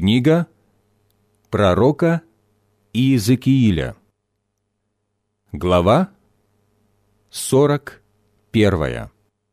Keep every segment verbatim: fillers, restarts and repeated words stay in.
Книга пророка Иезекииля, глава сорок первая.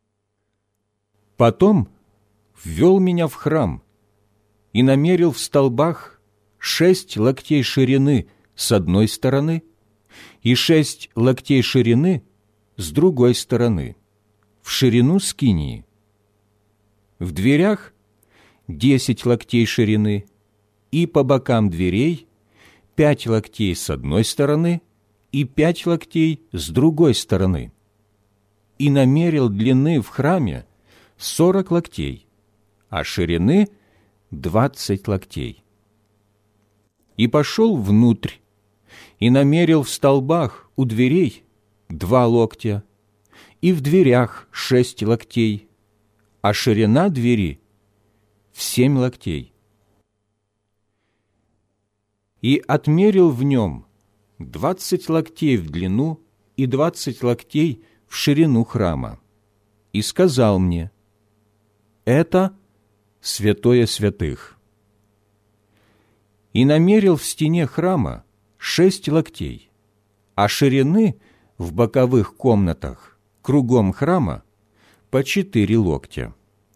«Потом ввел меня в храм и намерил в столбах шесть локтей ширины с одной стороны и шесть локтей ширины с другой стороны, в ширину скинии. В дверях десять локтей ширины, и по бокам дверей пять локтей с одной стороны и пять локтей с другой стороны. И намерил длины в храме сорок локтей, а ширины двадцать локтей. И пошел внутрь, и намерил в столбах у дверей два локтя, и в дверях шесть локтей, а ширина двери в семь локтей. И отмерил в нем двадцать локтей в длину и двадцать локтей в ширину храма, и сказал мне: это святое святых. И намерил в стене храма шесть локтей, а ширины в боковых комнатах кругом храма по четыре локтя.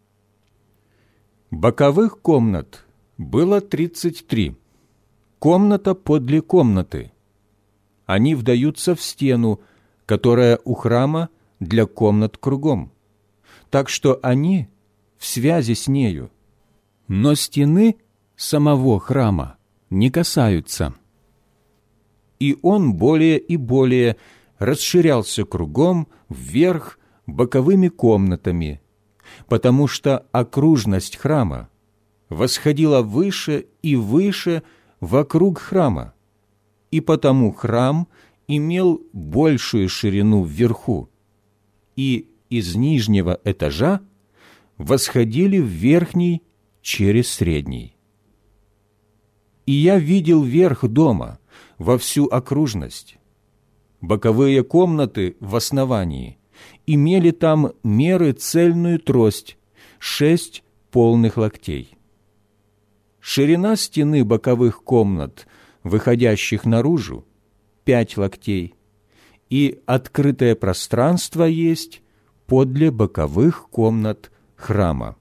Боковых комнат было тридцать три, комната подле комнаты. Они вдаются в стену, которая у храма для комнат кругом, так что они в связи с нею, но стены самого храма не касаются. И он более и более расширялся кругом вверх боковыми комнатами, потому что окружность храма восходила выше и выше вокруг храма, и потому храм имел большую ширину вверху, и из нижнего этажа восходили в верхний через средний. И я видел верх дома во всю окружность. Боковые комнаты в основании имели там меры цельную трость, шесть полных локтей. Ширина стены боковых комнат, выходящих наружу, пять локтей, и открытое пространство есть подле боковых комнат храма.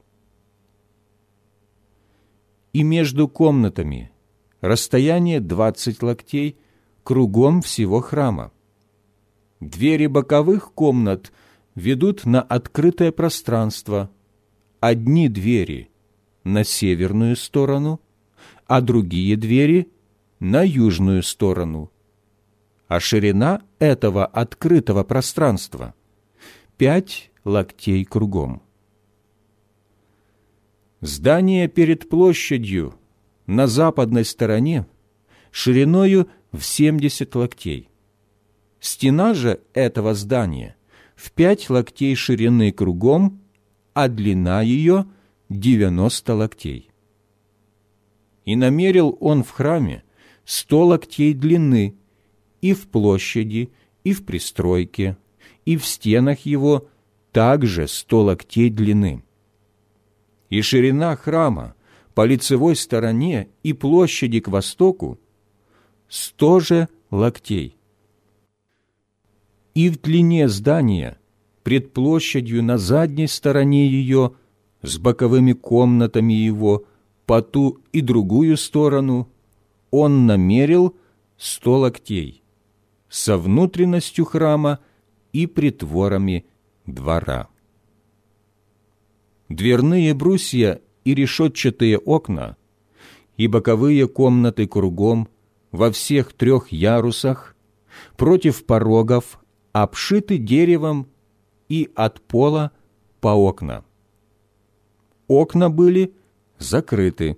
И между комнатами расстояние двадцать локтей кругом всего храма. Двери боковых комнат ведут на открытое пространство. Одни двери на северную сторону, а другие двери на южную сторону. А ширина этого открытого пространства – пять локтей кругом. Здание перед площадью на западной стороне шириною в семьдесят локтей. Стена же этого здания в пять локтей ширины кругом, а длина ее девяносто локтей. И намерил он в храме сто локтей длины и в площади, и в пристройке, и в стенах его также сто локтей длины. И ширина храма по лицевой стороне и площади к востоку сто же локтей. И в длине здания пред площадью на задней стороне ее с боковыми комнатами его по ту и другую сторону он намерил сто локтей со внутренностью храма и притворами двора. Дверные брусья и решетчатые окна и боковые комнаты кругом во всех трех ярусах против порогов обшиты деревом и от пола по окна. Окна были закрыты.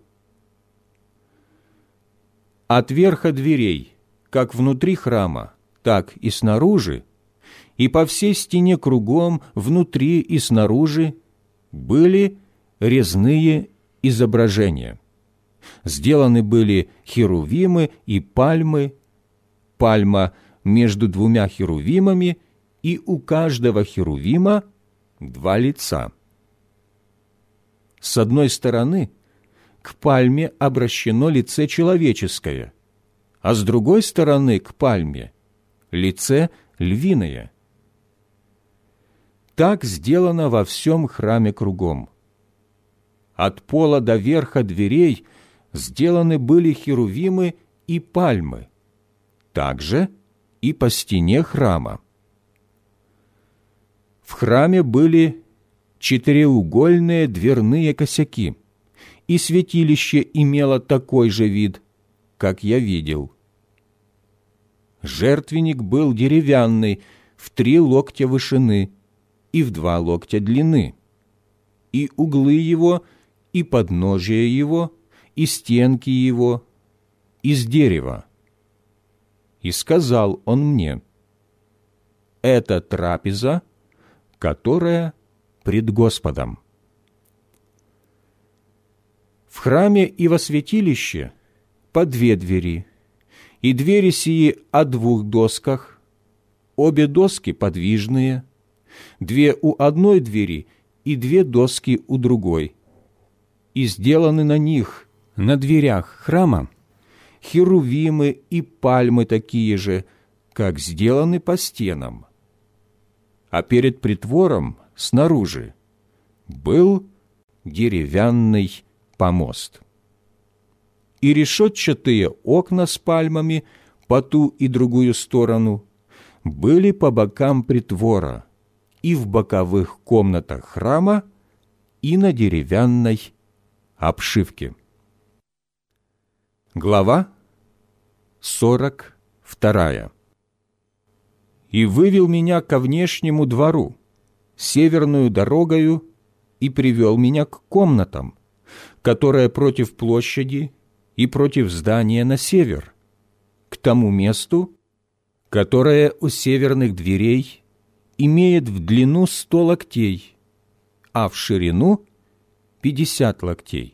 От верха дверей, как внутри храма, так и снаружи, и по всей стене кругом, внутри и снаружи, были резные изображения. Сделаны были херувимы и пальмы, пальма между двумя херувимами, и у каждого херувима два лица. С одной стороны к пальме обращено лице человеческое, а с другой стороны к пальме лице львиное. Так сделано во всем храме кругом. От пола до верха дверей сделаны были херувимы и пальмы, также и по стене храма. В храме были четыреугольные дверные косяки, и святилище имело такой же вид, как я видел. Жертвенник был деревянный, в три локтя вышины и в два локтя длины, и углы его, и подножие его, и стенки его из дерева. И сказал он мне: это трапеза, которая пред Господом. В храме и во святилище по две двери, и двери сии о двух досках, обе доски подвижные, две у одной двери и две доски у другой. И сделаны на них, на дверях храма, херувимы и пальмы такие же, как сделаны по стенам. А перед притвором снаружи был деревянный помост. И решетчатые окна с пальмами по ту и другую сторону были по бокам притвора и в боковых комнатах храма, и на деревянной обшивке. Глава сорок вторая. «И вывел меня ко внешнему двору, северную дорогою, и привел меня к комнатам, которая против площади и против здания на север, к тому месту, которое у северных дверей имеет в длину сто локтей, а в ширину пятьдесят локтей.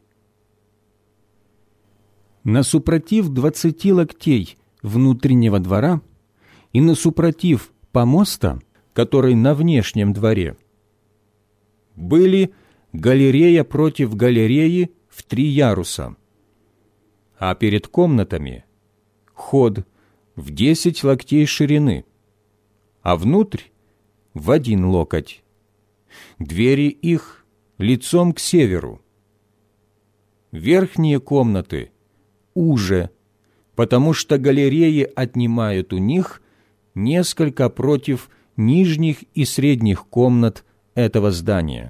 Насупротив двадцати локтей внутреннего двора и насупротив помоста, который на внешнем дворе, были галерея против галереи в три яруса, а перед комнатами ход в десять локтей ширины, а внутрь в один локоть. Двери их лицом к северу. Верхние комнаты уже, потому что галереи отнимают у них несколько против нижних и средних комнат этого здания.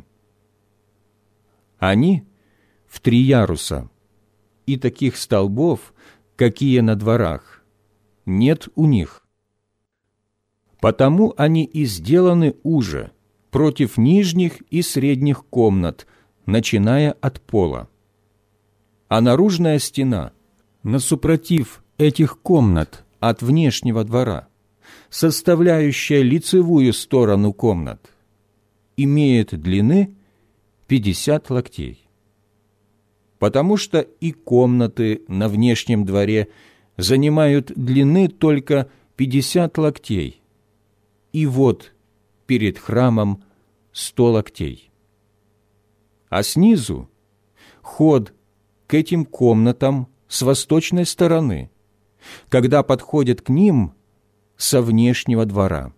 Они в три яруса, и таких столбов, какие на дворах, нет у них. Потому они и сделаны уже против нижних и средних комнат, начиная от пола. А наружная стена, насупротив этих комнат от внешнего двора, составляющая лицевую сторону комнат, имеет длины пятьдесят локтей. Потому что и комнаты на внешнем дворе занимают длины только пятьдесят локтей, и вот перед храмом сто локтей. А снизу ход к этим комнатам с восточной стороны, когда подходят к ним со внешнего двора.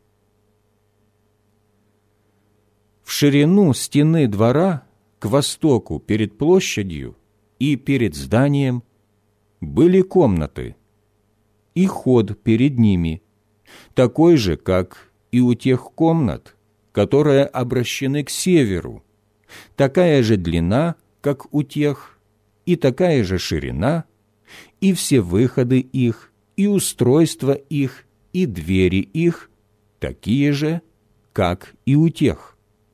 В ширину стены двора к востоку перед площадью и перед зданием были комнаты, и ход перед ними, такой же, как и у тех комнат, которые обращены к северу, такая же длина, как у тех, и такая же ширина, и все выходы их, и устройство их, и двери их такие же, как и у тех.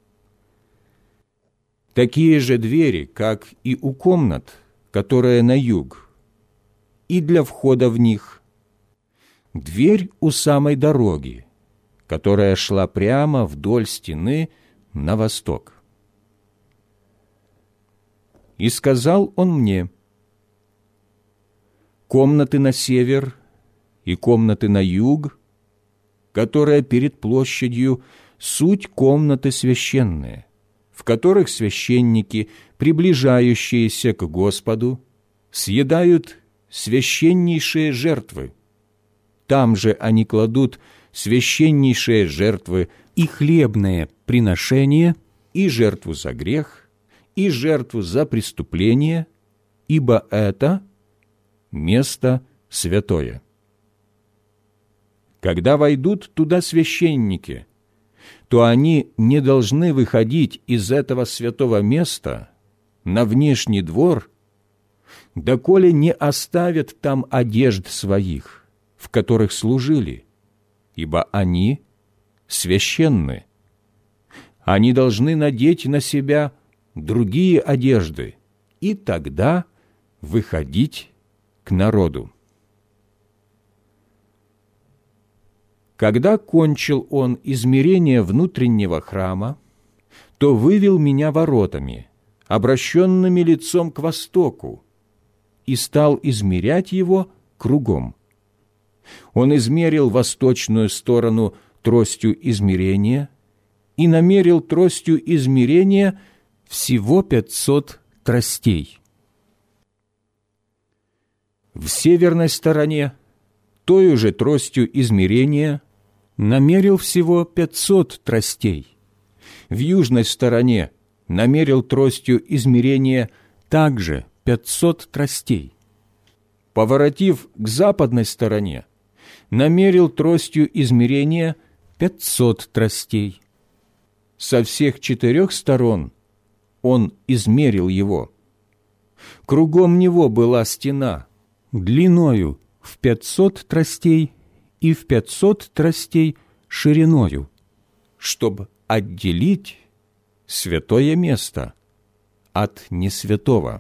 Такие же двери, как и у комнат, которые на юг, и для входа в них. Дверь у самой дороги, которая шла прямо вдоль стены на восток. И сказал он мне: комнаты на север и комнаты на юг, которые перед площадью, суть комнаты священные, в которых священники, приближающиеся к Господу, съедают священнейшие жертвы. Там же они кладут священнейшие жертвы и хлебные приношения, и жертву за грех, и жертву за преступление, ибо это место святое. Когда войдут туда священники, то они не должны выходить из этого святого места на внешний двор, доколе не оставят там одежд своих, в которых служили, ибо они священны. Они должны надеть на себя другие одежды и тогда выходить к народу. Когда кончил он измерение внутреннего храма, то вывел меня воротами, обращенными лицом к востоку, и стал измерять его кругом. Он измерил восточную сторону тростью измерения и намерил тростью измерения всего пятьсот тростей. В северной стороне тою же тростью измерения намерил всего пятьсот тростей. В южной стороне намерил тростью измерения также пятьсот тростей. Поворотив к западной стороне, намерил тростью измерения пятьсот тростей. Со всех четырех сторон он измерил его. Кругом него была стена, длиною в пятьсот тростей и в пятьсот тростей шириною, чтобы отделить святое место от несвятого.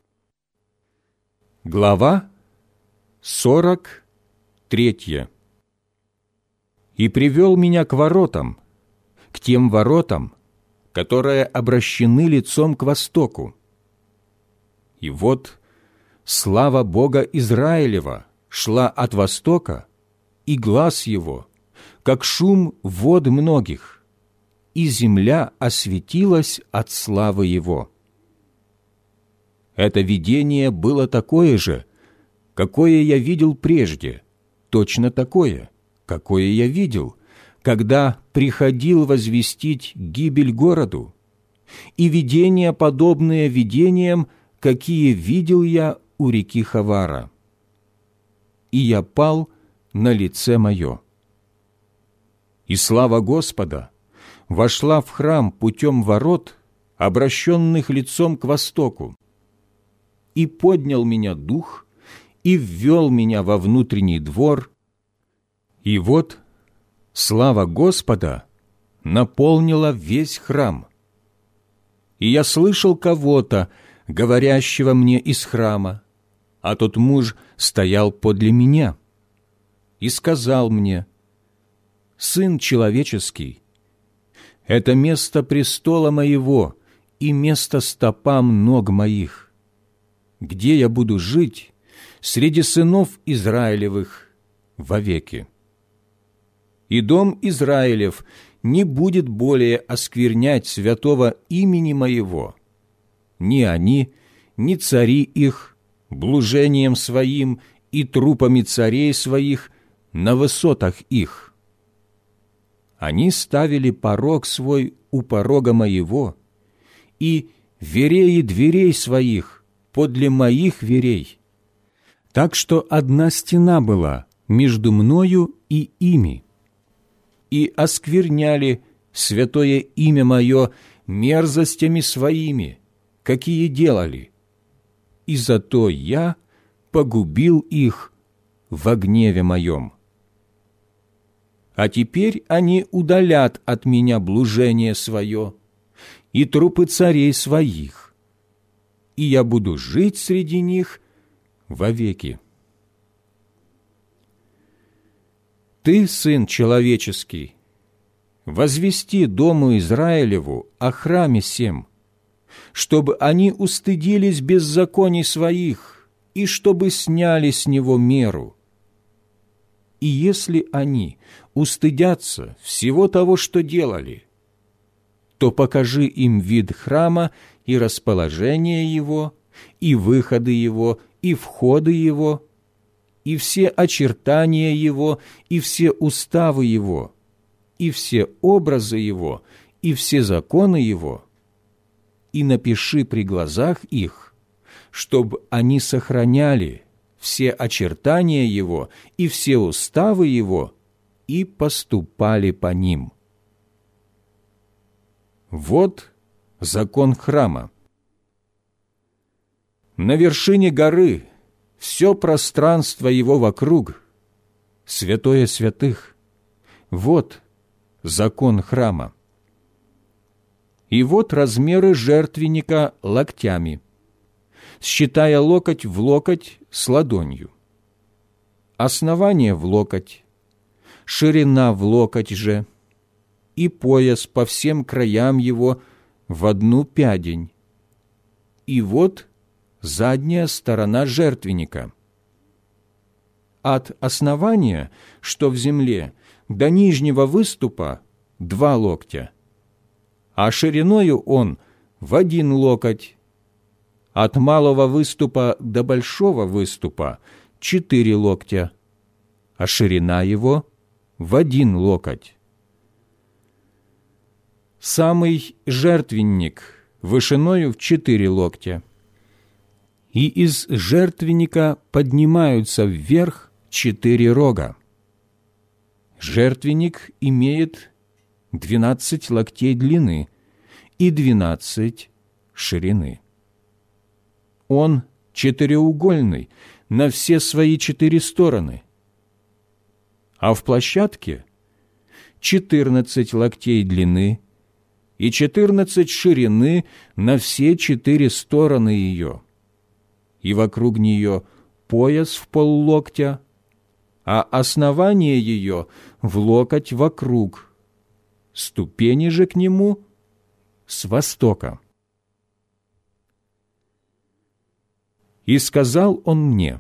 Глава сорок третья. «И привел меня к воротам, к тем воротам, которые обращены лицом к востоку. И вот слава Бога Израилева шла от востока, и глас его, как шум вод многих, и земля осветилась от славы его. Это видение было такое же, какое я видел прежде, точно такое, какое я видел, когда приходил возвестить гибель городу, и видения, подобные видениям, какие видел я у реки Хавара. И я пал на лице мое. И слава Господа вошла в храм путем ворот, обращенных лицом к востоку, и поднял меня дух, и ввел меня во внутренний двор, и вот слава Господа наполнила весь храм. И я слышал кого-то, говорящего мне из храма, а тот муж стоял подле меня, и сказал мне: «Сын человеческий, это место престола моего и место стопам ног моих, где я буду жить среди сынов Израилевых вовеки. И дом Израилев не будет более осквернять святого имени моего, ни они, ни цари их, блужением своим и трупами царей своих на высотах их. Они ставили порог свой у порога моего, и вереи дверей своих подле моих верей, так что одна стена была между мною и ими, и оскверняли святое имя мое мерзостями своими, какие делали, и зато я погубил их во гневе моем. А теперь они удалят от меня блужение свое и трупы царей своих, и я буду жить среди них вовеки. Ты, сын человеческий, возвести дому Израилеву о храме сем, чтобы они устыдились беззаконий своих и чтобы сняли с него меру. И если они устыдятся всего того, что делали, то покажи им вид храма и расположение его, и выходы его, и входы его, и все очертания его, и все уставы его, и все образы его, и все законы его, и напиши при глазах их, чтобы они сохраняли все очертания его и все уставы его и поступали по ним. Вот закон храма. На вершине горы все пространство его вокруг, святое святых. Вот закон храма. И вот размеры жертвенника локтями, считая локоть в локоть с ладонью. Основание в локоть, ширина в локоть же, и пояс по всем краям его в одну пядень. И вот задняя сторона жертвенника. От основания, что в земле, до нижнего выступа два локтя, а шириною он в один локоть. От малого выступа до большого выступа четыре локтя, а ширина его в один локоть. Самый жертвенник вышиною в четыре локтя, и из жертвенника поднимаются вверх четыре рога. Жертвенник имеет двенадцать локтей длины и двенадцать ширины. Он четыреугольный на все свои четыре стороны, а в площадке четырнадцать локтей длины и четырнадцать ширины на все четыре стороны ее, и вокруг нее пояс в поллоктя, а основание ее в локоть вокруг, ступени же к нему с востока. И сказал он мне: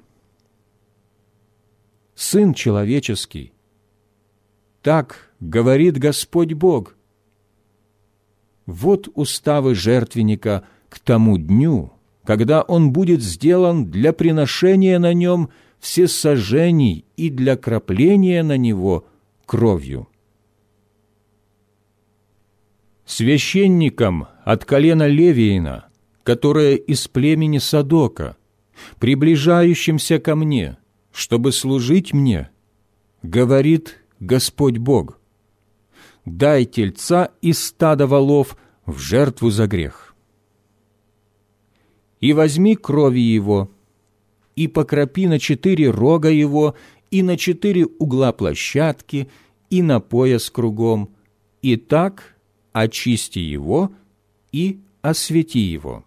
«Сын человеческий, так говорит Господь Бог: вот уставы жертвенника к тому дню, когда он будет сделан для приношения на нем всесожжений и для кропления на него кровью. Священникам от колена Левиина, которое из племени Садока, приближающимся ко мне, чтобы служить мне, говорит Господь Бог: дай тельца из стада волов в жертву за грех. И возьми крови его, и покропи на четыре рога его, и на четыре угла площадки, и на пояс кругом, и так очисти его и освети его.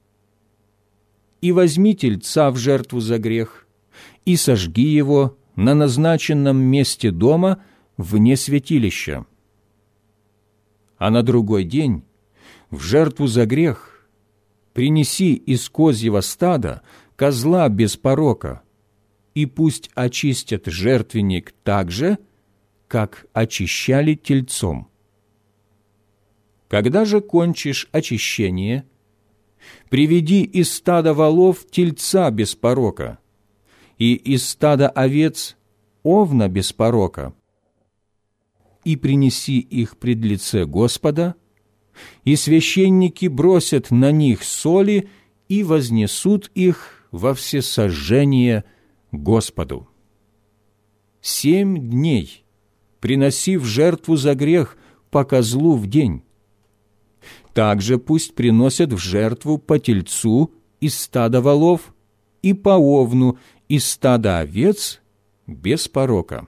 И возьми тельца в жертву за грех, и сожги его на назначенном месте дома вне святилища. А на другой день в жертву за грех принеси из козьего стада козла без порока, и пусть очистят жертвенник так же, как очищали тельцом. Когда же кончишь очищение, приведи из стада волов тельца без порока, и из стада овец овна без порока, и принеси их пред лице Господа, и священники бросят на них соли и вознесут их во всесожжение Господу. Семь дней приноси в жертву за грех по козлу в день. Также пусть приносят в жертву по тельцу из стада волов и по овну из стада овец без порока.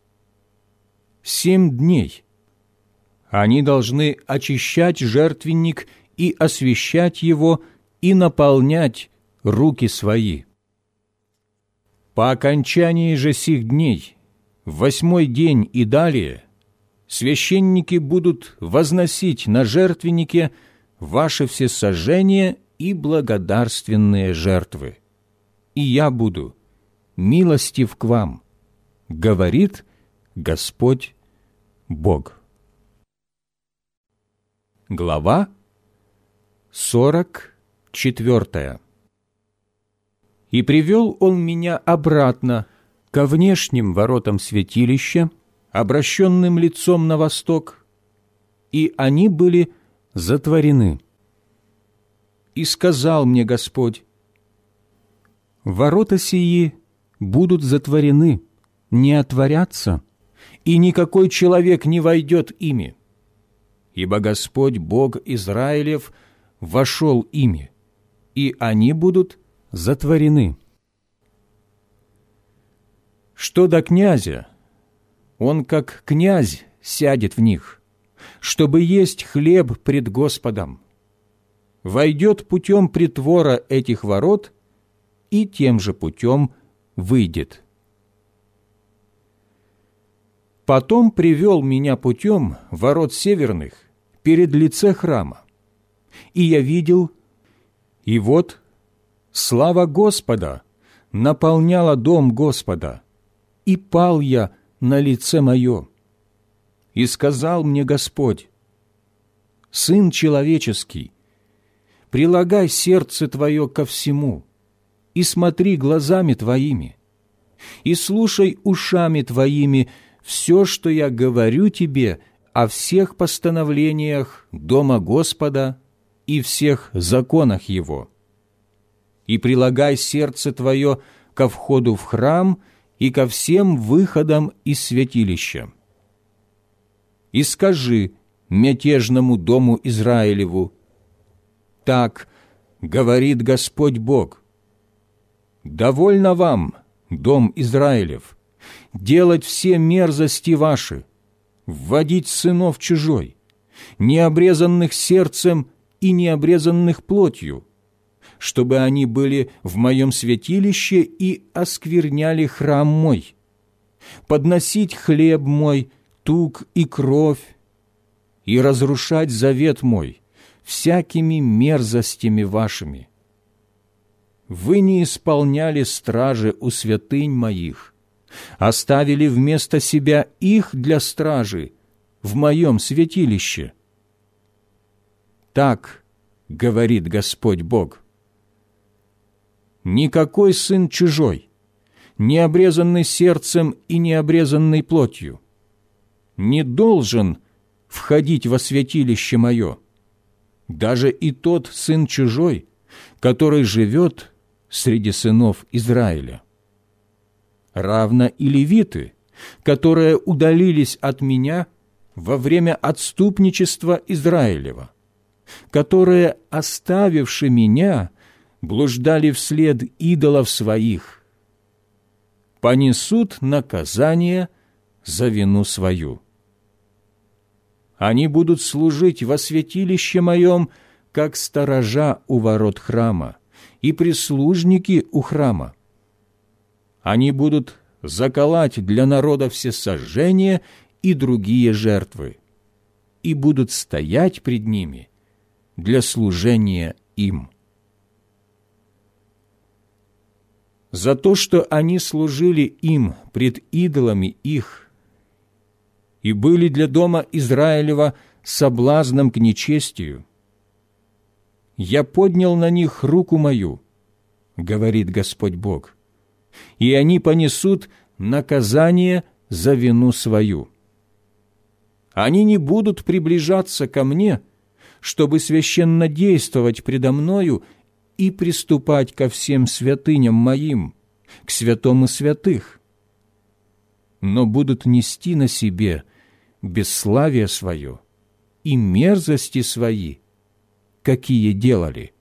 Семь дней они должны очищать жертвенник и освящать его, и наполнять руки свои. По окончании же сих дней, в восьмой день и далее, священники будут возносить на жертвеннике ваши всесожжения и благодарственные жертвы. И я буду милостив к вам, говорит Господь Бог». Глава сорок четвертая. «И привел он меня обратно ко внешним воротам святилища, обращенным лицом на восток, и они были затворены. И сказал мне Господь: ворота сии будут затворены, не отворятся, и никакой человек не войдет ими, ибо Господь, Бог Израилев, вошел ими, и они будут затворены. Что до князя, он как князь сядет в них, чтобы есть хлеб пред Господом, войдет путем притвора этих ворот и тем же путем выйдет. Потом привел меня путем ворот северных перед лице храма, и я видел, и вот слава Господа наполняла дом Господа, и пал я на лице мое. И сказал мне Господь: Сын человеческий, прилагай сердце твое ко всему, и смотри глазами твоими, и слушай ушами твоими все, что я говорю тебе о всех постановлениях дома Господа и всех законах Его. И прилагай сердце твое ко входу в храм и ко всем выходам из святилища. И скажи мятежному дому Израилеву: так говорит Господь Бог: довольно вам, дом Израилев, делать все мерзости ваши, вводить сынов чужой, необрезанных сердцем и необрезанных плотью, чтобы они были в моем святилище и оскверняли храм мой, подносить хлеб мой, тук и кровь, и разрушать завет мой всякими мерзостями вашими. Вы не исполняли стражи у святынь моих, оставили вместо себя их для стражи в моем святилище. Так говорит Господь Бог: никакой сын чужой, не обрезанный сердцем и не обрезанный плотью, не должен входить во святилище мое, даже и тот сын чужой, который живет среди сынов Израиля. Равно и левиты, которые удалились от меня во время отступничества Израилева, которые, оставивши меня, блуждали вслед идолов своих, понесут наказание за вину свою. Они будут служить во святилище моем, как сторожа у ворот храма и прислужники у храма. Они будут заколоть для народа всесожжения и другие жертвы, и будут стоять пред ними для служения им. За то, что они служили им пред идолами их и были для дома Израилева соблазном к нечестию, я поднял на них руку мою, говорит Господь Бог, и они понесут наказание за вину свою. Они не будут приближаться ко мне, чтобы священно действовать предо мною и приступать ко всем святыням моим, к святому святых, но будут нести на себе бесславие свое и мерзости свои, какие делали.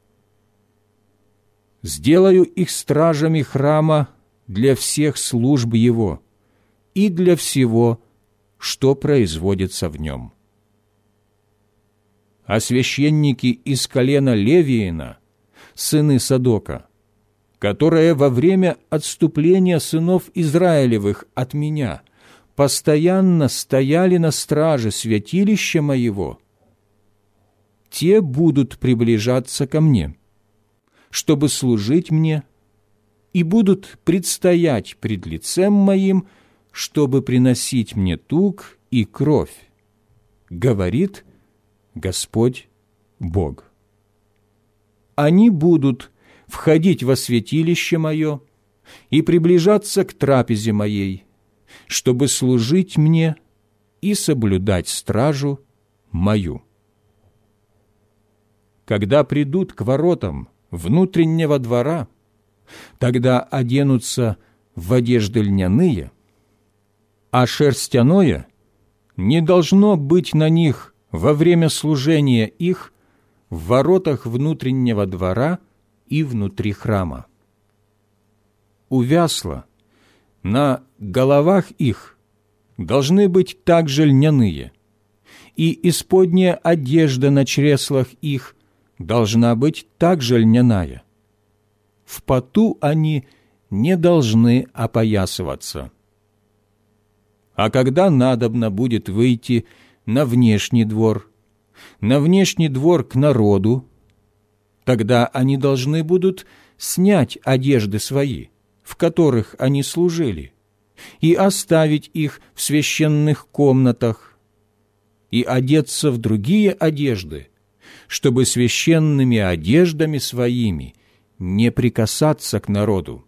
Сделаю их стражами храма для всех служб его и для всего, что производится в нем. А священники из колена Левиина, сыны Садока, которые во время отступления сынов Израилевых от меня постоянно стояли на страже святилища моего, те будут приближаться ко мне, чтобы служить мне, и будут предстоять пред лицем моим, чтобы приносить мне тук и кровь, говорит Господь Бог. Они будут входить во святилище Мое и приближаться к трапезе Моей, чтобы служить Мне и соблюдать стражу Мою. Когда придут к воротам внутреннего двора, тогда оденутся в одежды льняные, а шерстяное не должно быть на них во время служения их в воротах внутреннего двора и внутри храма. У вясла на головах их должны быть также льняные, и исподняя одежда на чреслах их должна быть также льняная. В поту они не должны опоясываться. А когда надобно будет выйти на внешний двор, на внешний двор к народу, тогда они должны будут снять одежды свои, в которых они служили, и оставить их в священных комнатах, и одеться в другие одежды, чтобы священными одеждами своими не прикасаться к народу.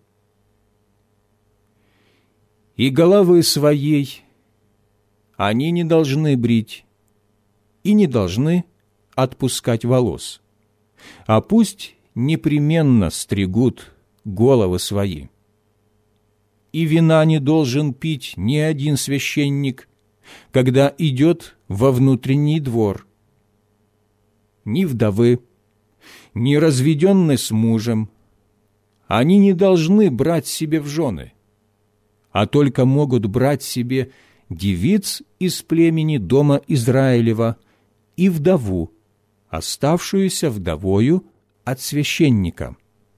И головы своей они не должны брить и не должны отпускать волос, а пусть непременно стригут головы свои. И вина не должен пить ни один священник, когда идет во внутренний двор, ни вдовы, ни разведенные с мужем, они не должны брать себе в жены, а только могут брать себе девиц из племени дома Израилева и вдову, оставшуюся вдовою от священника.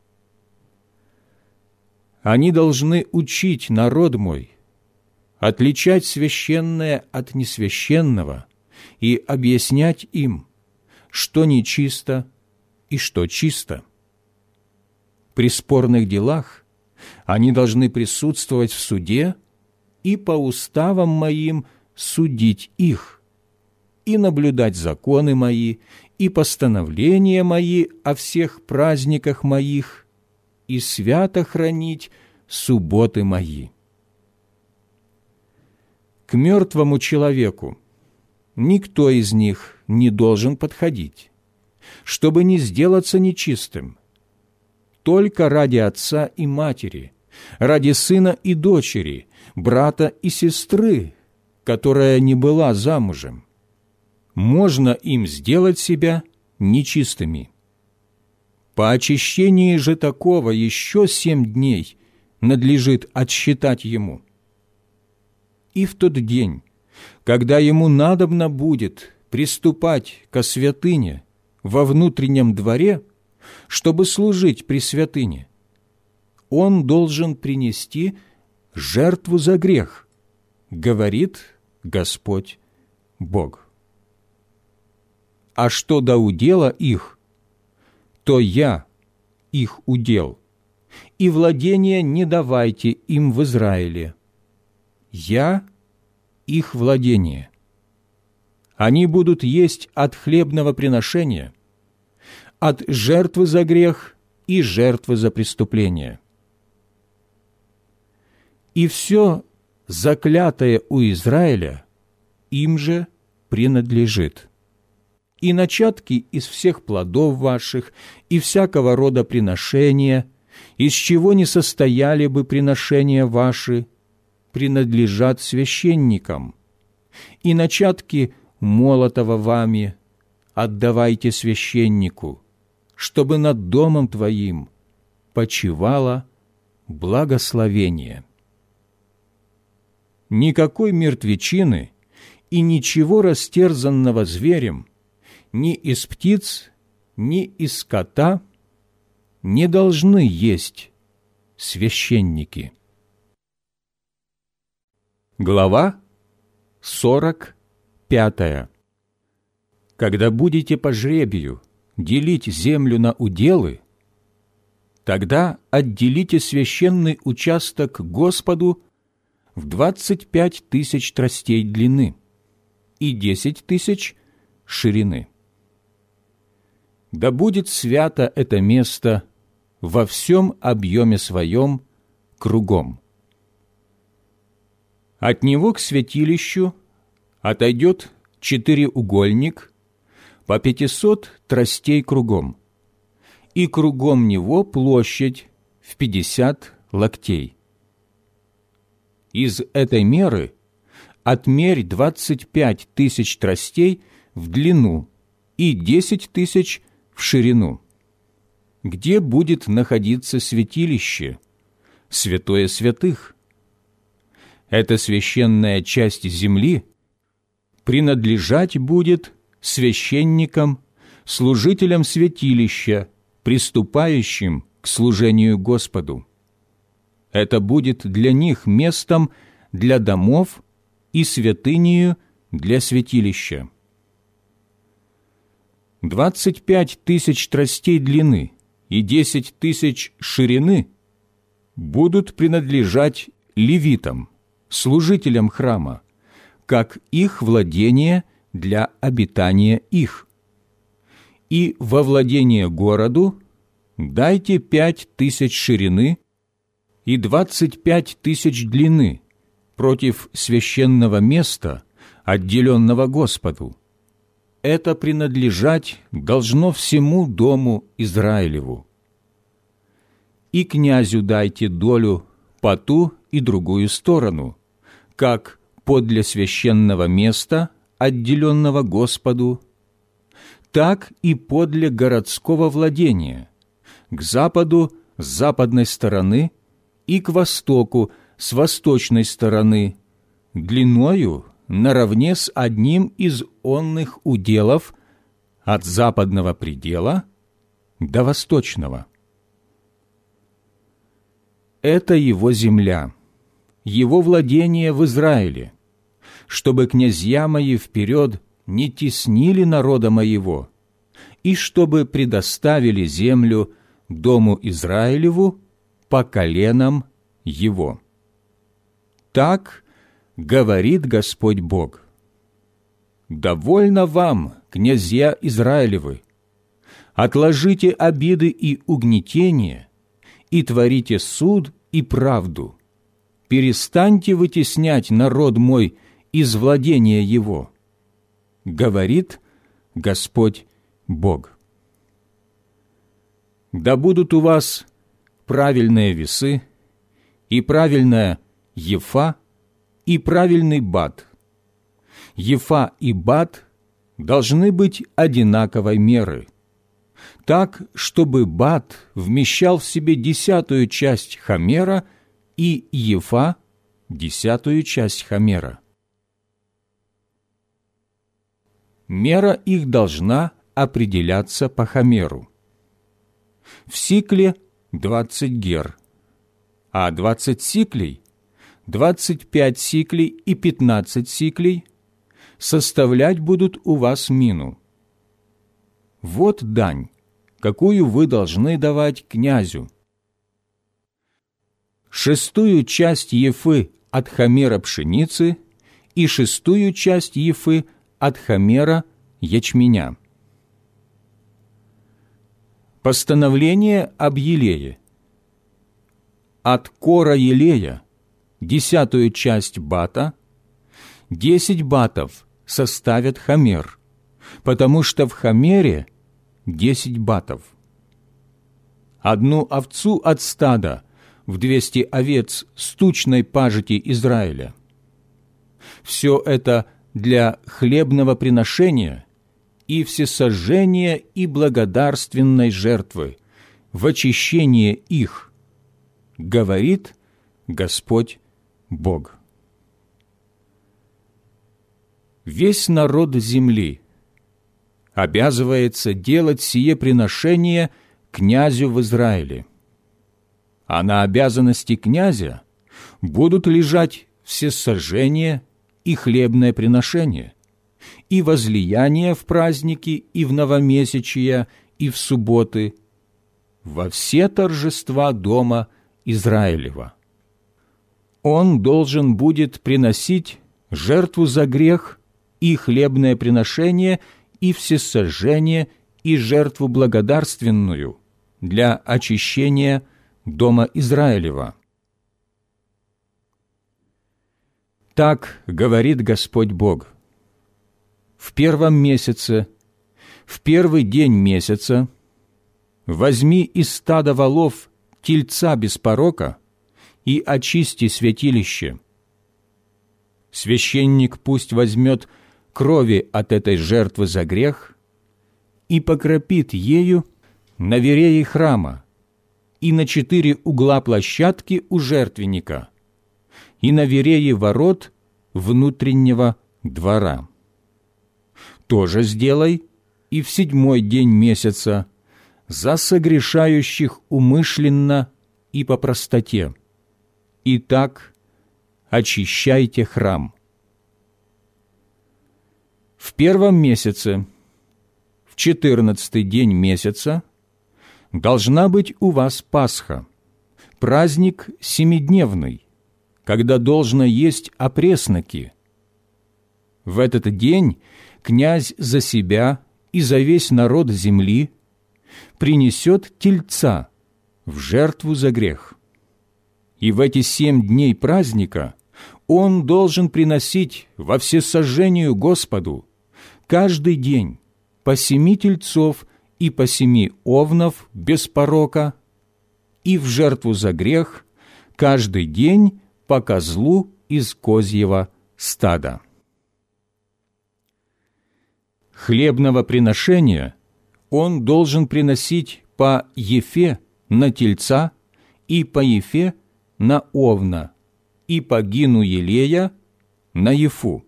Они должны учить народ мой отличать священное от несвященного и объяснять им, что нечисто и что чисто. При спорных делах они должны присутствовать в суде и по уставам моим судить их, и наблюдать законы мои, и постановления мои о всех праздниках моих, и свято хранить субботы мои. К мертвому человеку никто из них не должен подходить, чтобы не сделаться нечистым, только ради отца и матери, ради сына и дочери, брата и сестры, которая не была замужем. Можно им сделать себя нечистыми. По очищении же такого еще семь дней надлежит отсчитать ему. И в тот день, когда ему надобно будет приступать ко святыне во внутреннем дворе, чтобы служить при святыне, он должен принести жертву за грех, говорит Господь Бог. А что до удела их, то я их удел, и владения не давайте им в Израиле. Я их владение. Они будут есть от хлебного приношения, от жертвы за грех и жертвы за преступление. И все заклятое у Израиля им же принадлежит. И начатки из всех плодов ваших, и всякого рода приношения, из чего не состояли бы приношения ваши, принадлежат священникам. И начатки молотого вами отдавайте священнику, чтобы над домом твоим почивало благословение. Никакой мертвечины и ничего растерзанного зверем ни из птиц, ни из скота не должны есть священники. Глава сорок пятая. Когда будете по жребию делить землю на уделы, тогда отделите священный участок Господу в двадцать пять тысяч тростей длины и десять тысяч ширины. да будет свято это место во всем объеме своем кругом. От него к святилищу отойдет четыреугольник по пятисот тростей кругом, и кругом него площадь в пятьдесят локтей. Из этой меры отмерь двадцать пять тысяч тростей в длину и десять тысяч в ширину. Где будет находиться святилище, святое святых? Эта священная часть земли принадлежать будет священникам, служителям святилища, приступающим к служению Господу. Это будет для них местом для домов и святынею для святилища. Двадцать пять тысяч тростей длины и десять тысяч ширины будут принадлежать левитам, служителям храма, как их владение для обитания их. И во владение городу дайте пять тысяч ширины и двадцать пять тысяч длины против священного места, отделенного Господу. Это принадлежать должно всему дому Израилеву. И князю дайте долю по ту и другую сторону, как подле священного места, отделенного Господу, так и подле городского владения, к западу с западной стороны и к востоку с восточной стороны, длиною наравне с одним из онных уделов от западного предела до восточного. Это его земля, его владение в Израиле, чтобы князья мои вперед не теснили народа моего, и чтобы предоставили землю дому Израилеву по коленам его. Так говорит Господь Бог: «Довольно вам, князья Израилевы, отложите обиды и угнетения, и творите суд и правду. Перестаньте вытеснять народ мой из владения его, говорит Господь Бог. Да будут у вас правильные весы, и правильная ефа, и правильный бат. Ефа и бат должны быть одинаковой меры, так, чтобы бат вмещал в себе десятую часть хомера и ефа – десятую часть хомера. Мера их должна определяться по хомеру. В сикле двадцать гер, а двадцать сиклей, двадцать пять сиклей и пятнадцать сиклей составлять будут у вас мину. Вот дань, какую вы должны давать князю. Шестую часть ефы от хомера пшеницы и шестую часть ефы от хомера ячменя. Постановление об елее. От кора елея десятую часть бата, десять батов составят хомер, потому что в хомере десять батов. Одну овцу от стада в двести овец с тучной пажити Израиля. Все это для хлебного приношения и всесожжения и благодарственной жертвы, в очищение их, говорит Господь Бог. Весь народ земли обязывается делать сие приношение князю в Израиле, а на обязанности князя будут лежать всесожжение и хлебное приношение, и возлияние в праздники, и в новомесячия, и в субботы, во все торжества дома Израилева. Он должен будет приносить жертву за грех и хлебное приношение, и всесожжение, и жертву благодарственную для очищения дома Израилева. Так говорит Господь Бог: в первом месяце, в первый день месяца, возьми из стада волов тельца без порока и очисти святилище. Священник пусть возьмет крови от этой жертвы за грех и покропит ею на вереи храма и на четыре угла площадки у жертвенника и на вереи ворот внутреннего двора. Тоже сделай и в седьмой день месяца за согрешающих умышленно и по простоте. Итак, очищайте храм. В первом месяце, в четырнадцатый день месяца, должна быть у вас Пасха, праздник семидневный, когда должно есть опресноки. В этот день князь за себя и за весь народ земли принесет тельца в жертву за грех. И в эти семь дней праздника он должен приносить во всесожжению Господу каждый день по семи тельцов и по семи овнов без порока, и в жертву за грех каждый день по козлу из козьего стада. Хлебного приношения он должен приносить по ефе на тельца и по ефе на овна, и по гину елея на ефу.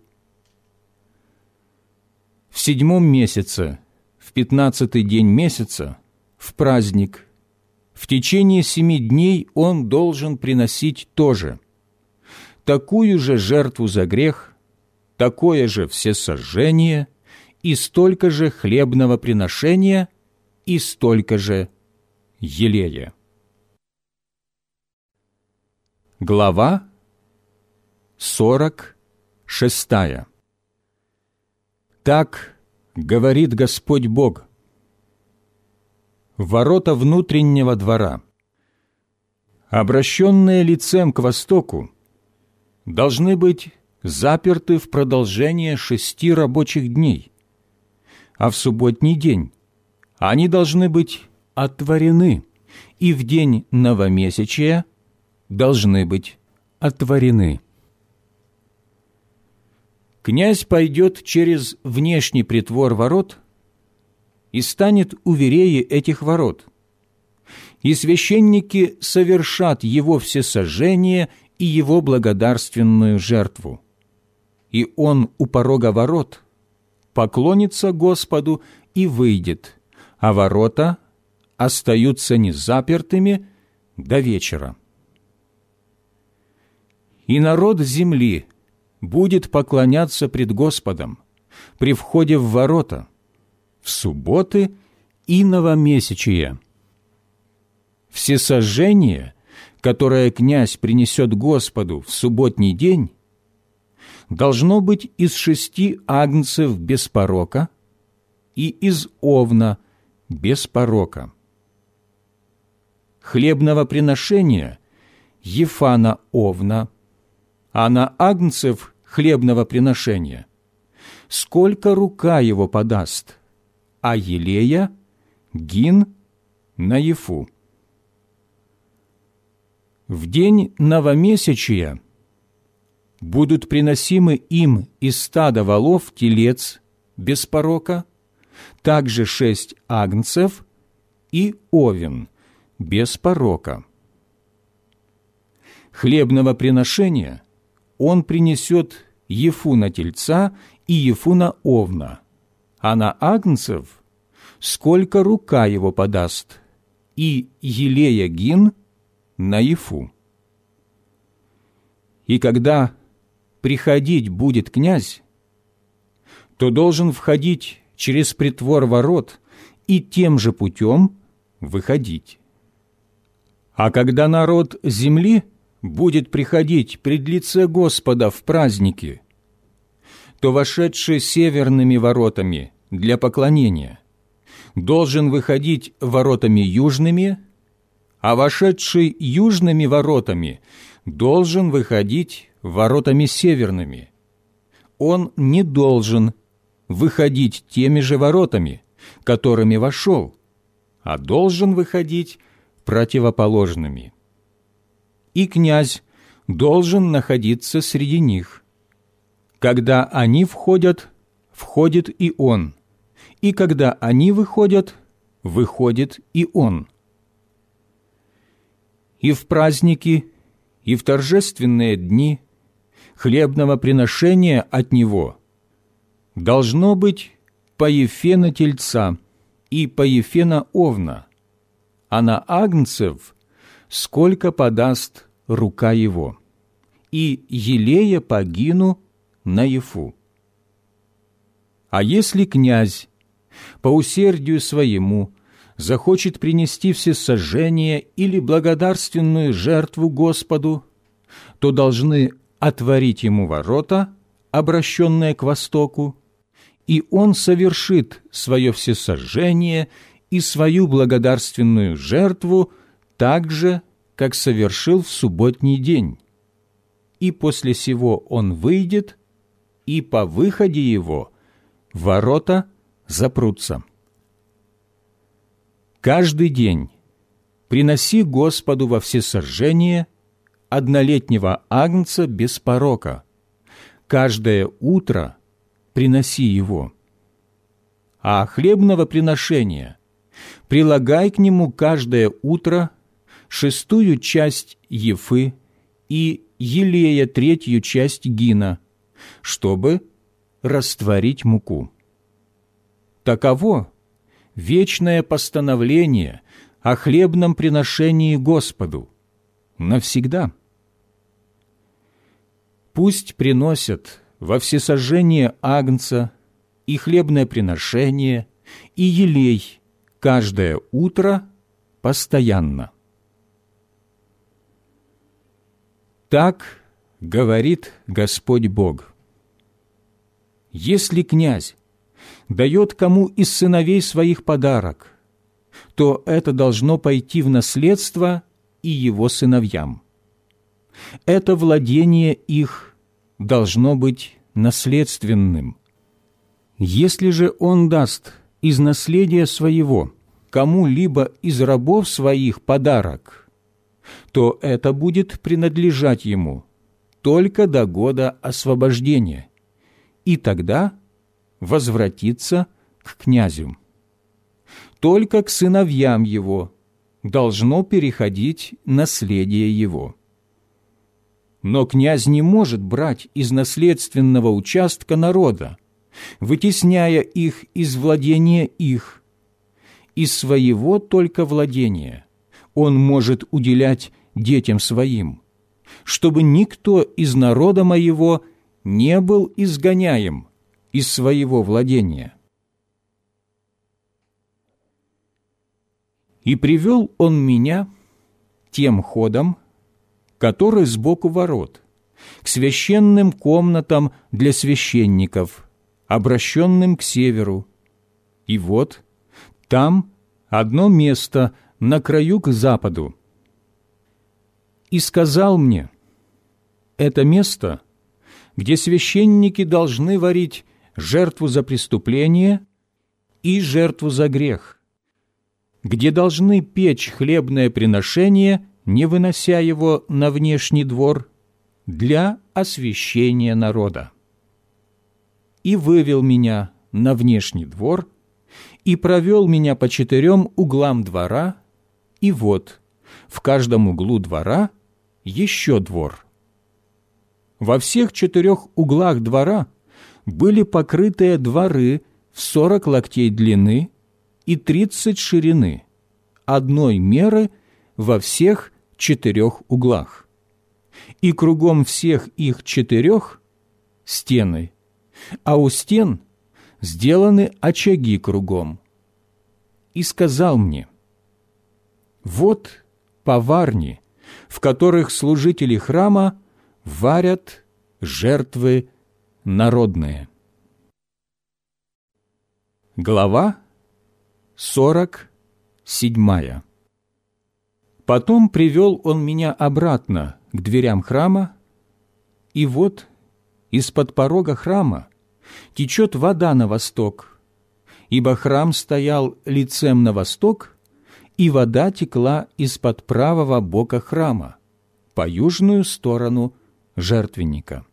В седьмом месяце, в пятнадцатый день месяца, в праздник, в течение семи дней он должен приносить тоже такую же жертву за грех, такое же всесожжение и столько же хлебного приношения и столько же елея. Глава сорок шестая. Так говорит Господь Бог: ворота внутреннего двора, обращенные лицем к востоку, должны быть заперты в продолжение шести рабочих дней, а в субботний день они должны быть отворены, и в день новомесячия должны быть отворены. Князь пойдет через внешний притвор ворот и станет у вереи этих ворот, и священники совершат его всесожжение и его благодарственную жертву. И он у порога ворот поклонится Господу и выйдет, а ворота остаются незапертыми до вечера. И народ земли будет поклоняться пред Господом при входе в ворота, в субботы и новомесячия. Всесожжение, которое князь принесет Господу в субботний день, должно быть из шести агнцев без порока и из овна без порока. Хлебного приношения ефа на овна, а на агнцев хлебного приношения сколько рука его подаст, а елея гин на ефу. В день новомесячия будут приносимы им из стада волов телец без порока, также шесть агнцев и овен без порока. Хлебного приношения он принесет ефу на тельца и ефу на овна, а на агнцев сколько рука его подаст, и елея гин на ефу. И когда приходить будет князь, то должен входить через притвор ворот и тем же путем выходить. А когда народ земли будет приходить пред лице Господа в праздники, то, вошедший северными воротами для поклонения, должен выходить воротами южными, а вошедший южными воротами должен выходить воротами северными. Он не должен выходить теми же воротами, которыми вошел, а должен выходить противоположными. И князь должен находиться среди них. Когда они входят, входит и он, и когда они выходят, выходит и он. И в праздники, и в торжественные дни хлебного приношения от него должно быть по ефена тельца и по ефена овна, а на агнцев сколько подаст рука его, и елея по гину на ефу. А если князь по усердию своему захочет принести всесожжение или благодарственную жертву Господу, то должны отворить ему ворота, обращенные к востоку, и он совершит свое всесожжение и свою благодарственную жертву так же, как совершил в субботний день. И после сего он выйдет, и по выходе его ворота запрутся. Каждый день приноси Господу во всесожжение однолетнего агнца без порока. Каждое утро приноси его. А хлебного приношения прилагай к нему каждое утро шестую часть ефы и елея третью часть гина, чтобы растворить муку. Таково вечное постановление о хлебном приношении Господу навсегда. Пусть приносят во всесожжение агнца и хлебное приношение, и елей каждое утро постоянно. Так говорит Господь Бог. Если князь дает кому из сыновей своих подарок, то это должно пойти в наследство и его сыновьям. Это владение их должно быть наследственным. Если же он даст из наследия своего кому-либо из рабов своих подарок, то это будет принадлежать ему только до года освобождения, и тогда возвратиться к князю. Только к сыновьям его должно переходить наследие его. Но князь не может брать из наследственного участка народа, вытесняя их из владения их. Из своего только владения он может уделять детям своим, чтобы никто из народа моего не был изгоняем из своего владения. И привел он меня тем ходом, который сбоку ворот, к священным комнатам для священников, обращенным к северу. И вот там одно место на краю к западу. И сказал мне: это место, где священники должны варить жертву за преступление и жертву за грех, где должны печь хлебное приношение, не вынося его на внешний двор, для освящения народа. И вывел меня на внешний двор, и провел меня по четырем углам двора, и вот в каждом углу двора еще двор. Во всех четырех углах двора были покрытые дворы в сорок локтей длины и тридцать ширины, одной меры во всех четырех углах. И кругом всех их четырех стены, а у стен сделаны очаги кругом. И сказал мне: вот поварни, в которых служители храма варят жертвы народные. Глава сорок седьмая. Потом привел он меня обратно к дверям храма, и вот из-под порога храма течет вода на восток, ибо храм стоял лицем на восток, и вода текла из-под правого бока храма по южную сторону жертвенника.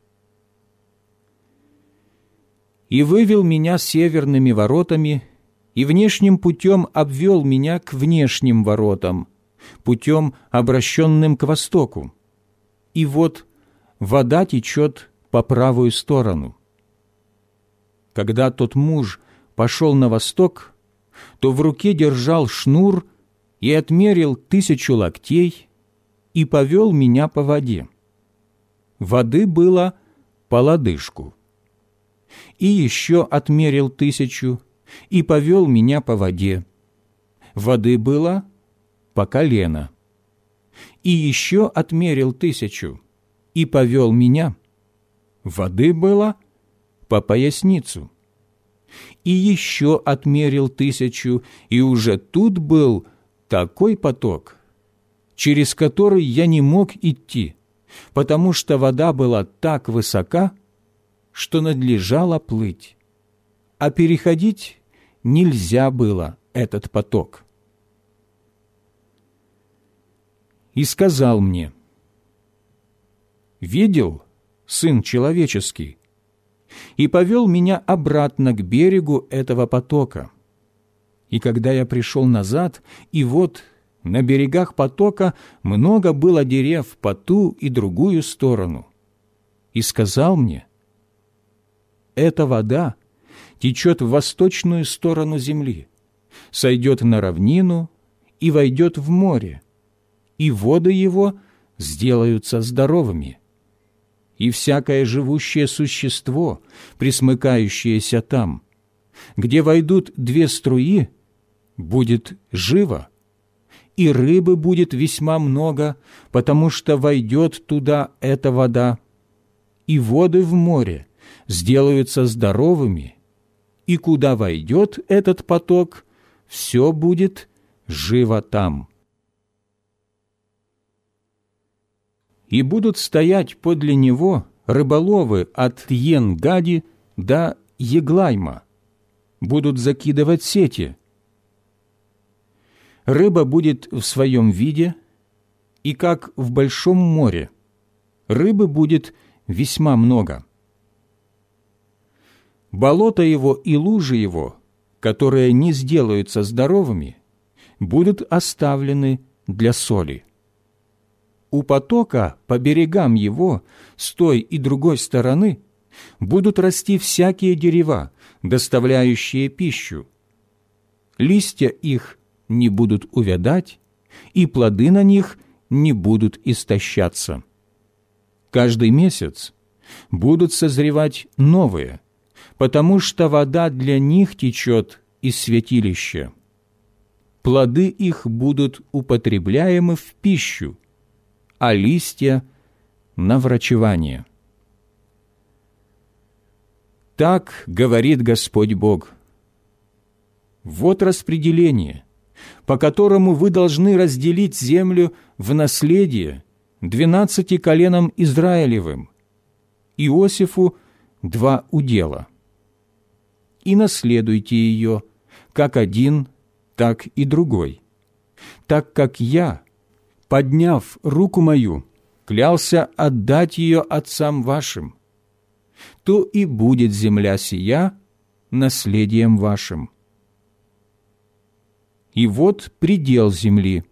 И вывел меня северными воротами, и внешним путем обвел меня к внешним воротам, путем, обращенным к востоку. И вот вода течет по правую сторону. Когда тот муж пошел на восток, то в руке держал шнур и отмерил тысячу локтей и повел меня по воде. Воды было по лодыжку. И еще отмерил тысячу и повел меня по воде. Воды было по колено. И еще отмерил тысячу и повел меня. Воды было по поясницу. И еще отмерил тысячу, и уже тут был такой поток, через который я не мог идти, потому что вода была так высока, что надлежало плыть, а переходить нельзя было этот поток. И сказал мне: «Видел, Сын человеческий?» И повел меня обратно к берегу этого потока. И когда я пришел назад, и вот на берегах потока много было дерев по ту и другую сторону. И сказал мне: «Эта вода течет в восточную сторону земли, сойдет на равнину и войдет в море, и воды его сделаются здоровыми. И всякое живущее существо, пресмыкающееся там, где войдут две струи, будет живо, и рыбы будет весьма много, потому что войдет туда эта вода, и воды в море сделаются здоровыми, и куда войдет этот поток, все будет живо там. И будут стоять подле него рыболовы от Йен-Гади до Еглайма, будут закидывать сети. Рыба будет в своем виде, и как в большом море, рыбы будет весьма много. Болото его и лужи его, которые не сделаются здоровыми, будут оставлены для соли. У потока по берегам его, с той и другой стороны, будут расти всякие дерева, доставляющие пищу. Листья их не будут увядать, и плоды на них не будут истощаться. Каждый месяц будут созревать новые, потому что вода для них течет из святилища. Плоды их будут употребляемы в пищу, а листья — на врачевание. Так говорит Господь Бог: вот распределение, по которому вы должны разделить землю в наследие двенадцати коленам Израилевым, Иосифу два удела. И наследуйте ее, как один, так и другой, так как я, подняв руку мою, клялся отдать ее отцам вашим, то и будет земля сия наследием вашим. И вот предел земли.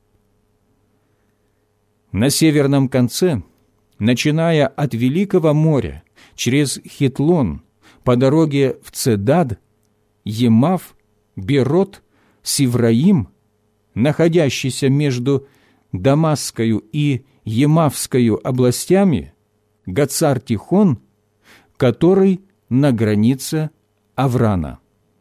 На северном конце, начиная от Великого моря, через Хитлон, по дороге в Цедад, Емав, Берот, Сивраим, находящийся между Дамасскою и Емавскою областями, Гацар-Тихон, который на границе Аврана.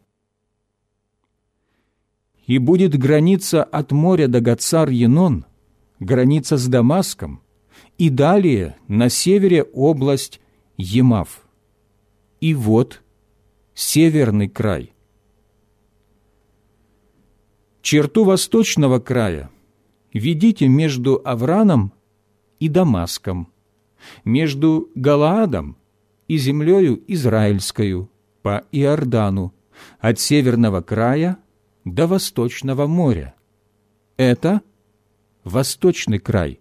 И будет граница от моря до Гацар-Енон, граница с Дамаском, и далее на севере область Емав. И вот северный край. Черту восточного края ведите между Авраном и Дамаском, между Галаадом и землею Израильскою по Иордану, от северного края до восточного моря. Это восточный край.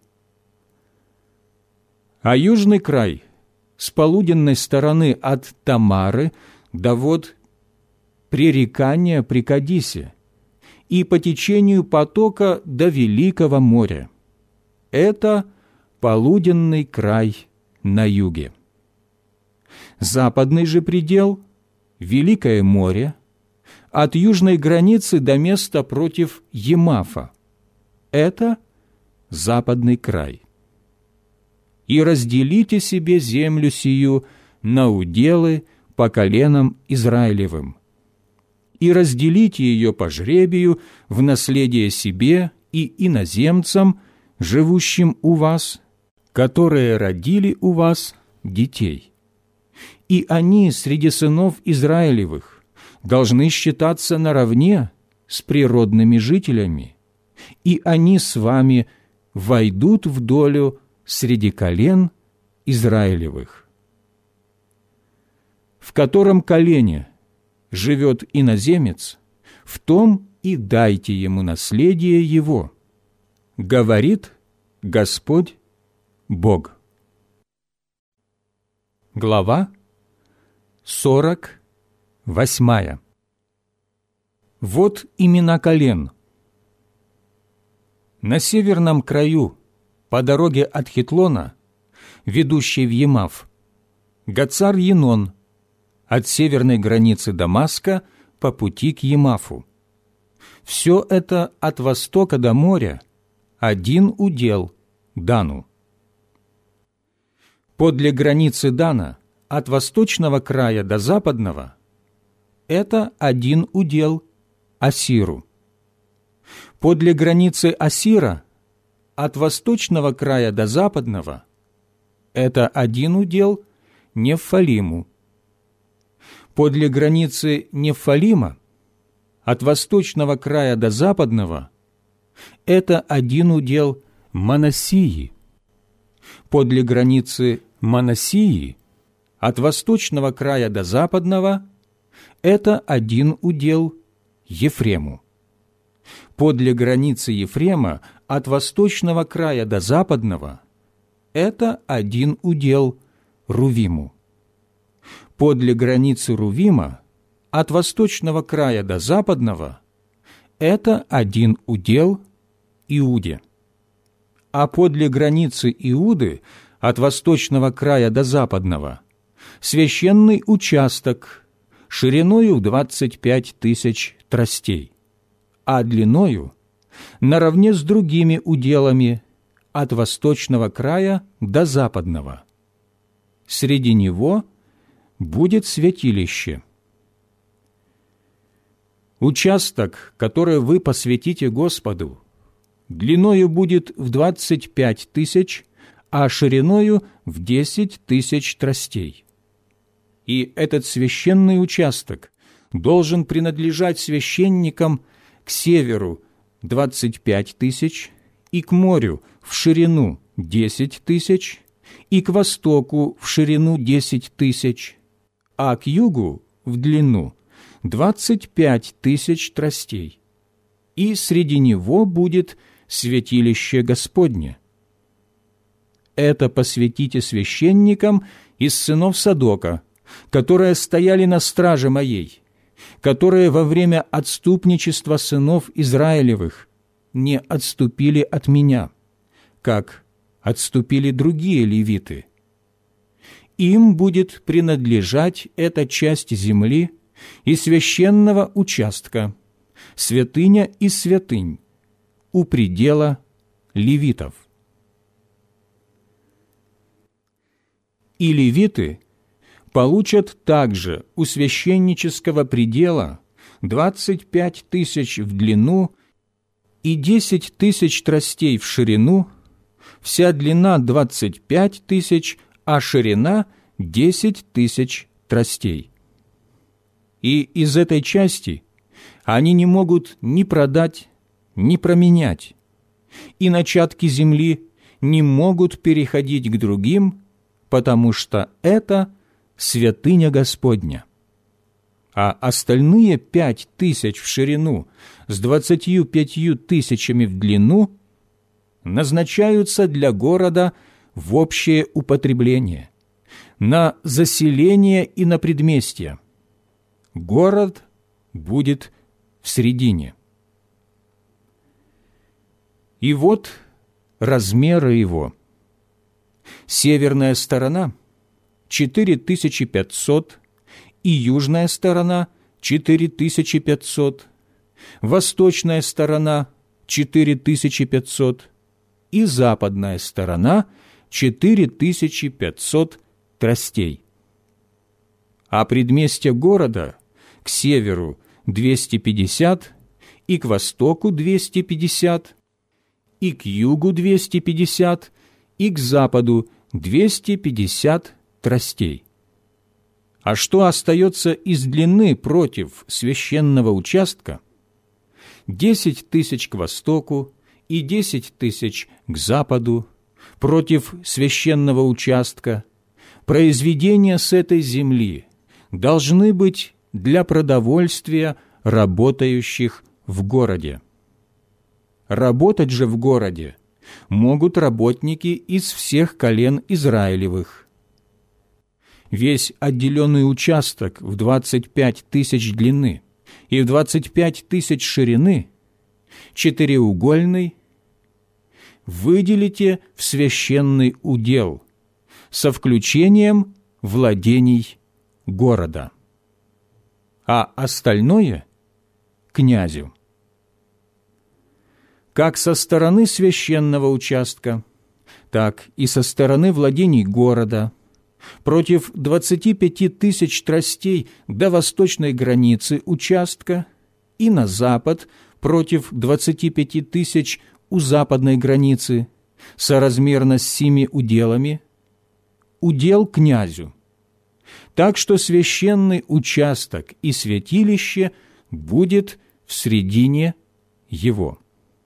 А южный край с полуденной стороны от Тамары до вод пререкания при Кадисе и по течению потока до Великого моря. Это полуденный край на юге. Западный же предел – Великое море, от южной границы до места против Емафа. Это западный край. И разделите себе землю сию на уделы по коленам Израилевым, и разделите ее по жребию в наследие себе и иноземцам, живущим у вас, которые родили у вас детей. И они среди сынов Израилевых должны считаться наравне с природными жителями, и они с вами войдут в долю среди колен Израилевых. В котором колене живет иноземец, в том и дайте ему наследие его, говорит Господь Бог. Глава сорок восьмая. Вот имена колен. На северном краю, по дороге от Хитлона, ведущей в Емаф, Гацар-Енон, от северной границы Дамаска по пути к Емафу. Все это от востока до моря, один удел Дану. Подле границы Дана, от восточного края до западного, это один удел Асиру. Подле границы Асира, от восточного края до западного, это один удел Нефалиму. Подле границы Нефалима, от восточного края до западного, это один удел Манассии. Подле границы Манассии, от восточного края до западного, это один удел Ефрему. Подле границы Ефрема, от восточного края до западного, это один удел Рувиму. Подле границы Рувима, от восточного края до западного, это один удел Иуде. А подле границы Иуды, от восточного края до западного, священный участок шириною в двадцать пять тысяч тростей, а длиною наравне с другими уделами от восточного края до западного. Среди него будет святилище. Участок, который вы посвятите Господу, длиною будет в двадцать пять тысяч, а шириною в десять тысяч тростей. И этот священный участок должен принадлежать священникам к северу двадцать пять тысяч, и к морю в ширину десять тысяч, и к востоку в ширину десять тысяч, а к югу в длину двадцать пять тысяч тростей. И среди него будет святилище Господне. Это посвятите священникам из сынов Садока, которые стояли на страже моей, которые во время отступничества сынов Израилевых не отступили от меня, как отступили другие левиты. Им будет принадлежать эта часть земли и священного участка, святыня из святынь, у предела левитов. И левиты получат также у священнического предела двадцать пять тысяч в длину и десять тысяч тростей в ширину, вся длина двадцать пять тысяч, а ширина десять тысяч тростей. И из этой части они не могут ни продать, не променять, и начатки земли не могут переходить к другим, потому что это святыня Господня. А остальные пять тысяч в ширину с двадцатью пятью тысячами в длину назначаются для города в общее употребление, на заселение и на предместье. Город будет в середине. И вот размеры его. Северная сторона – четыре тысячи пятьсот, и южная сторона – четыре тысячи пятьсот, восточная сторона – четыре тысячи пятьсот, и западная сторона – четыре тысячи пятьсот тростей. А предместье города к северу – двести пятьдесят, и к востоку – двести пятьдесят, и к югу – двести пятьдесят, и к западу – двести пятьдесят тростей. А что остается из длины против священного участка? Десять тысяч к востоку и десять тысяч к западу против священного участка. Произведения с этой земли должны быть для продовольствия работающих в городе. Работать же в городе могут работники из всех колен Израилевых. Весь отделенный участок в двадцать пять тысяч длины и в двадцать пять тысяч ширины, четыреугольный, выделите в священный удел со включением владений города, а остальное – князю. Как со стороны священного участка, так и со стороны владений города против двадцати пяти тысяч тростей до восточной границы участка и на запад против двадцати пяти тысяч у западной границы, соразмерно с семи уделами, удел князю, так что священный участок и святилище будет в средине его.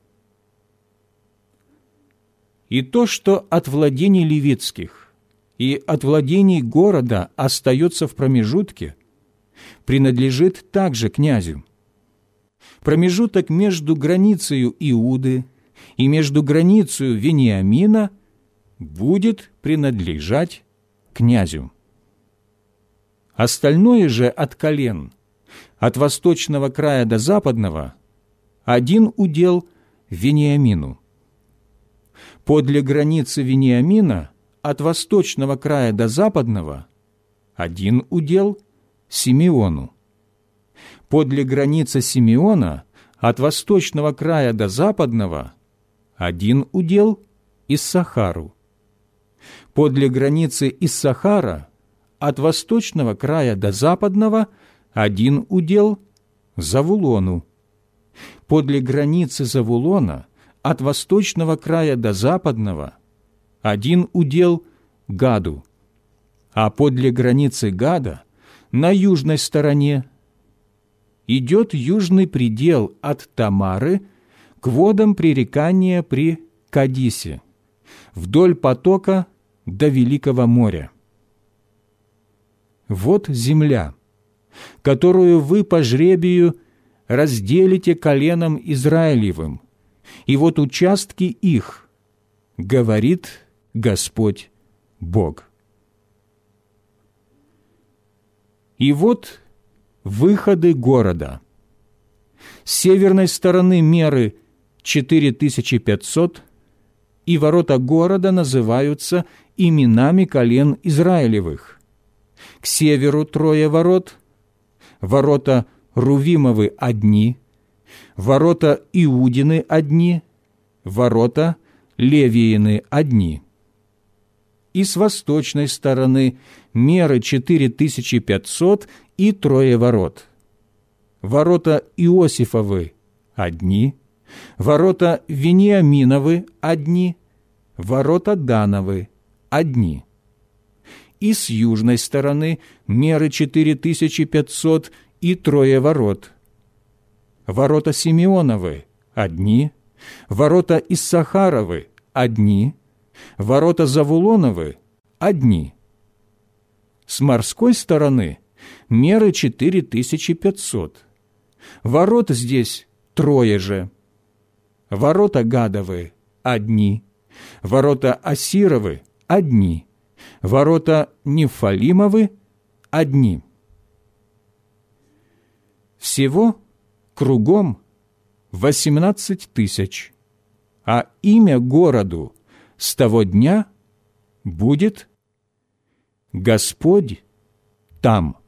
И то, что от владений левитских и от владений города остается в промежутке, принадлежит также князю. Промежуток между границею Иуды и между границею Вениамина будет принадлежать князю. Остальное же от колен, от восточного края до западного, один удел Вениамину. Подле границы Вениамина от восточного края до западного один удел Симеону. Подле границы Симеона от восточного края до западного один удел Иссахару. Подле границы Иссахара от восточного края до западного один удел Завулону. Подле границы Завулона от восточного края до западного один удел Гаду, а подле границы Гада на южной стороне идет южный предел от Тамары к водам пререкания при Кадисе, вдоль потока до Великого моря. Вот земля, которую вы по жребию разделите коленам Израилевым, и вот участки их, говорит Господь Бог. И вот выходы города. С северной стороны меры четыре тысячи пятьсот, и ворота города называются именами колен Израилевых. К северу трое ворот, ворота Рувимовы одни, ворота Иудины одни, ворота Левиины одни. И с восточной стороны меры четыре тысячи пятьсот и трое ворот. Ворота Иосифовы одни, ворота Вениаминовы одни, ворота Дановы одни. И с южной стороны меры четыре тысячи пятьсот и трое ворот. Ворота Симеоновы одни, ворота Иссахаровы – одни, ворота Завулоновы – одни. С морской стороны меры четыре тысячи пятьсот. Ворот здесь трое же. Ворота Гадовы – одни, ворота Асировы – одни, ворота Нефалимовы – одни. Всего кругом восемнадцать тысяч, а имя городу с того дня будет «Господь там».